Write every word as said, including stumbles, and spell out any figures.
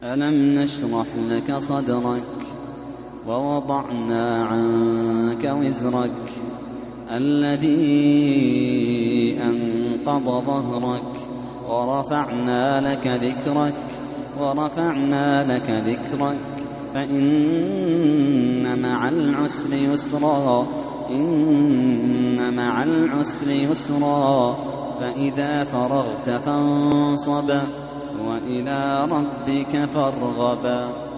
ألم نشرح لك صدرك ووضعنا عنك وزرك الذي أنقض ظهرك ورفعنا لك ذكرك ورفعنا لك ذكرك فإن مع العسر يسرا إن مع العسر يسرا فإذا فرغت فانصب وإلى ربك فارغب.